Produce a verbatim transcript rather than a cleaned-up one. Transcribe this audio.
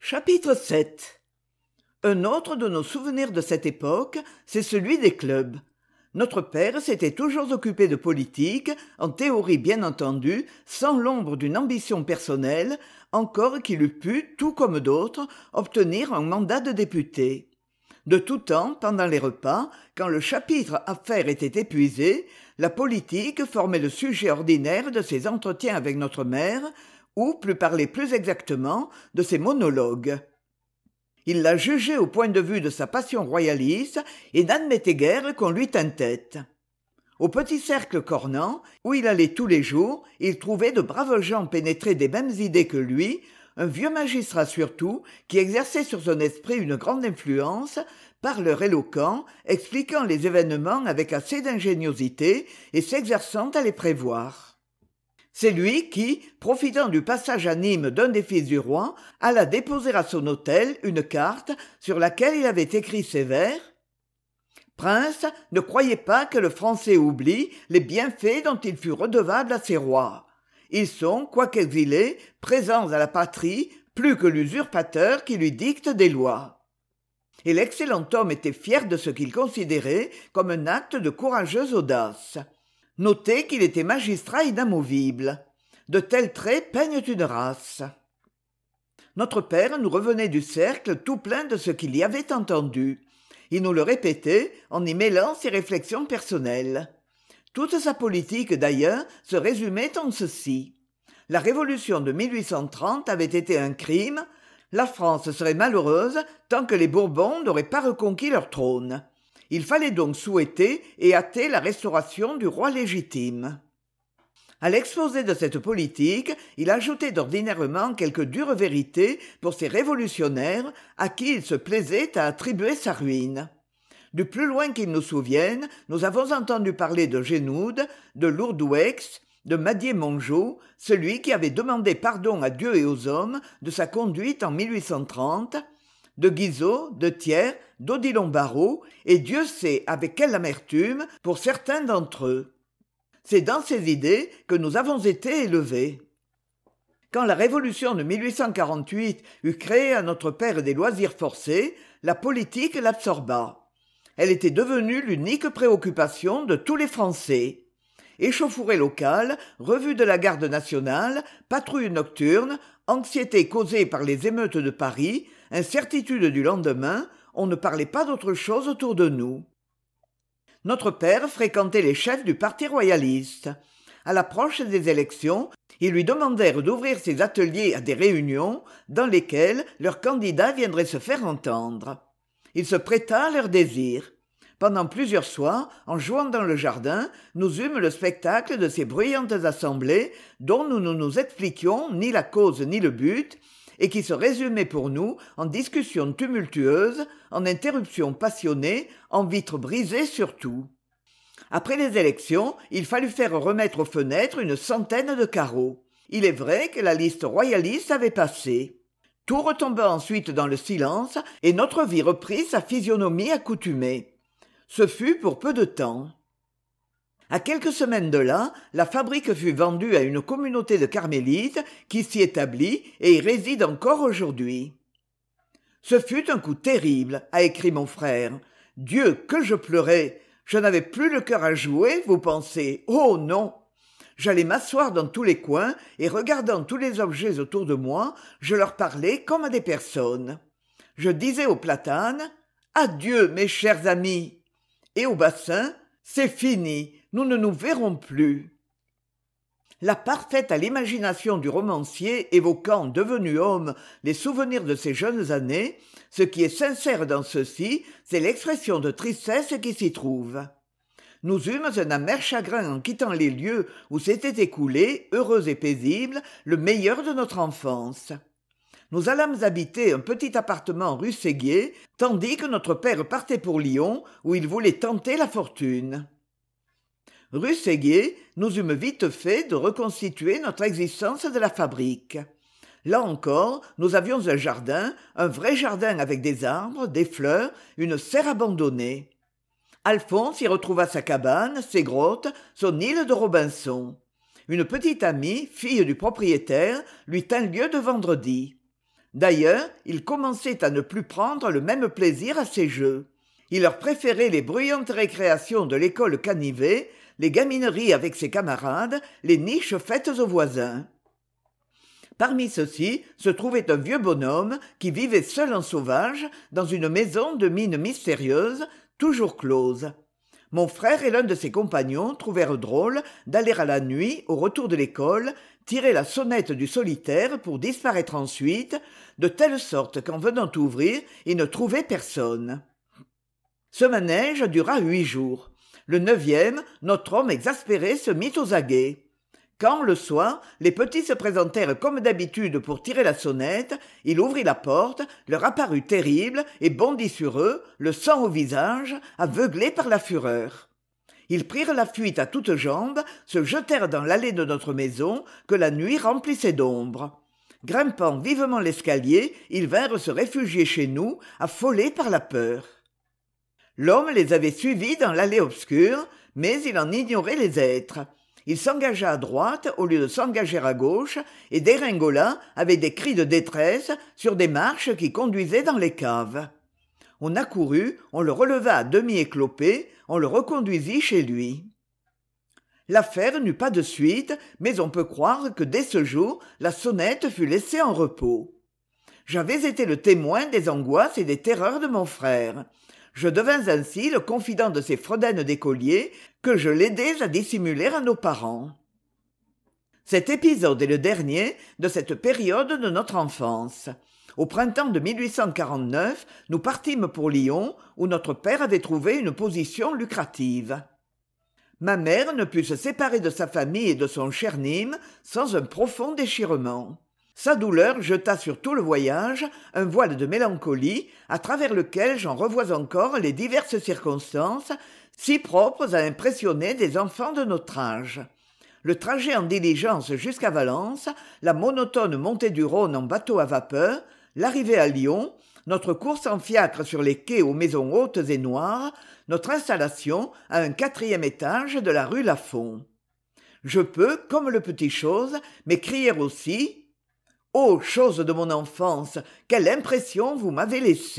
Chapitre sept. Un autre de nos souvenirs de cette époque, c'est celui des clubs. Notre père s'était toujours occupé de politique, en théorie bien entendu, sans l'ombre d'une ambition personnelle, encore qu'il eût pu, tout comme d'autres, obtenir un mandat de député. De tout temps, pendant les repas, quand le chapitre affaires était épuisé, la politique formait le sujet ordinaire de ses entretiens avec notre mère, ou, plus parler plus exactement, de ses monologues. Il la jugeait au point de vue de sa passion royaliste et n'admettait guère qu'on lui tînt tête. Au petit cercle cornant, où il allait tous les jours, il trouvait de braves gens pénétrés des mêmes idées que lui, un vieux magistrat surtout, qui exerçait sur son esprit une grande influence, parleur éloquent, expliquant les événements avec assez d'ingéniosité et s'exerçant à les prévoir. C'est lui qui, profitant du passage à Nîmes d'un des fils du roi, alla déposer à son hôtel une carte sur laquelle il avait écrit ces vers. « Prince, ne croyez pas que le Français oublie les bienfaits dont il fut redevable à ses rois. Ils sont, quoiqu'exilés, présents à la patrie, plus que l'usurpateur qui lui dicte des lois. » Et l'excellent homme était fier de ce qu'il considérait comme un acte de courageuse audace. Notez qu'il était magistrat inamovible. De tels traits peignent une race. Notre père nous revenait du cercle tout plein de ce qu'il y avait entendu. Il nous le répétait en y mêlant ses réflexions personnelles. Toute sa politique, d'ailleurs, se résumait en ceci. La révolution de mille huit cent trente avait été un crime. La France serait malheureuse tant que les Bourbons n'auraient pas reconquis leur trône. Il fallait donc souhaiter et hâter la restauration du roi légitime. À l'exposé de cette politique, il ajoutait d'ordinairement quelques dures vérités pour ces révolutionnaires à qui il se plaisait à attribuer sa ruine. Du plus loin qu'il nous souvienne, nous avons entendu parler de Genoud, de Lourdoueix, de Madier-Mongeau, celui qui avait demandé pardon à Dieu et aux hommes de sa conduite en mille huit cent trente, de Guizot, de Thiers, d'Odilon Barrot, et Dieu sait avec quelle amertume pour certains d'entre eux. C'est dans ces idées que nous avons été élevés. Quand la révolution de mille huit cent quarante-huit eut créé à notre père des loisirs forcés, la politique l'absorba. Elle était devenue l'unique préoccupation de tous les Français. Échauffourée locale, revue de la garde nationale, patrouille nocturne, anxiété causée par les émeutes de Paris, incertitude du lendemain, on ne parlait pas d'autre chose autour de nous. Notre père fréquentait les chefs du parti royaliste. À l'approche des élections, ils lui demandèrent d'ouvrir ses ateliers à des réunions dans lesquelles leurs candidats viendraient se faire entendre. Il se prêta à leurs désirs. Pendant plusieurs soirs, en jouant dans le jardin, nous eûmes le spectacle de ces bruyantes assemblées dont nous ne nous expliquions ni la cause ni le but, et qui se résumaient pour nous en discussions tumultueuses, en interruptions passionnées, en vitres brisées surtout. Après les élections, il fallut faire remettre aux fenêtres une centaine de carreaux. Il est vrai que la liste royaliste avait passé. Tout retomba ensuite dans le silence, et notre vie reprit sa physionomie accoutumée. Ce fut pour peu de temps. À quelques semaines de là, la fabrique fut vendue à une communauté de carmélites qui s'y établit et y réside encore aujourd'hui. Ce fut un coup terrible, a écrit mon frère. Dieu, que je pleurais! Je n'avais plus le cœur à jouer, vous pensez? Oh non! J'allais m'asseoir dans tous les coins et regardant tous les objets autour de moi, je leur parlais comme à des personnes. Je disais aux platanes « Adieu, mes chers amis !» et au bassin « C'est fini, nous ne nous verrons plus !» La parfaite à l'imagination du romancier évoquant, devenu homme, les souvenirs de ses jeunes années, ce qui est sincère dans ceci, c'est l'expression de tristesse qui s'y trouve. Nous eûmes un amer chagrin en quittant les lieux où s'était écoulé, heureux et paisible, le meilleur de notre enfance. Nous allâmes habiter un petit appartement rue Séguier, tandis que notre père partait pour Lyon, où il voulait tenter la fortune. Rue Séguier, nous eûmes vite fait de reconstituer notre existence de la fabrique. Là encore, nous avions un jardin, un vrai jardin avec des arbres, des fleurs, une serre abandonnée. Alphonse y retrouva sa cabane, ses grottes, son île de Robinson. Une petite amie, fille du propriétaire, lui tint lieu de vendredi. D'ailleurs, ils commençaient à ne plus prendre le même plaisir à ces jeux. Il leur préférait les bruyantes récréations de l'école Canivet, les gamineries avec ses camarades, les niches faites aux voisins. Parmi ceux-ci se trouvait un vieux bonhomme qui vivait seul en sauvage dans une maison de mine mystérieuse, toujours close. Mon frère et l'un de ses compagnons trouvèrent drôle d'aller à la nuit, au retour de l'école, tirer la sonnette du solitaire pour disparaître ensuite, de telle sorte qu'en venant ouvrir, ils ne trouvaient personne. Ce manège dura huit jours. Le neuvième, notre homme exaspéré se mit aux aguets. Quand, le soir, les petits se présentèrent comme d'habitude pour tirer la sonnette, il ouvrit la porte, leur apparut terrible et bondit sur eux, le sang au visage, aveuglés par la fureur. Ils prirent la fuite à toutes jambes, se jetèrent dans l'allée de notre maison, que la nuit remplissait d'ombre. Grimpant vivement l'escalier, ils vinrent se réfugier chez nous, affolés par la peur. L'homme les avait suivis dans l'allée obscure, mais il en ignorait les êtres. Il s'engagea à droite au lieu de s'engager à gauche et dégringola avec des cris de détresse sur des marches qui conduisaient dans les caves. On accourut, on le releva à demi éclopé, on le reconduisit chez lui. L'affaire n'eut pas de suite, mais on peut croire que dès ce jour, la sonnette fut laissée en repos. J'avais été le témoin des angoisses et des terreurs de mon frère. Je devins ainsi le confident de ces fredaines d'écoliers que je l'aidais à dissimuler à nos parents. Cet épisode est le dernier de cette période de notre enfance. Au printemps de mille huit cent quarante-neuf, nous partîmes pour Lyon, où notre père avait trouvé une position lucrative. Ma mère ne put se séparer de sa famille et de son cher Nîmes sans un profond déchirement. Sa douleur jeta sur tout le voyage un voile de mélancolie à travers lequel j'en revois encore les diverses circonstances si propres à impressionner des enfants de notre âge. Le trajet en diligence jusqu'à Valence, la monotone montée du Rhône en bateau à vapeur, l'arrivée à Lyon, notre course en fiacre sur les quais aux maisons hautes et noires, notre installation à un quatrième étage de la rue Lafont. Je peux, comme le petit chose, m'écrier aussi « Ô chose de mon enfance, quelle impression vous m'avez laissée !»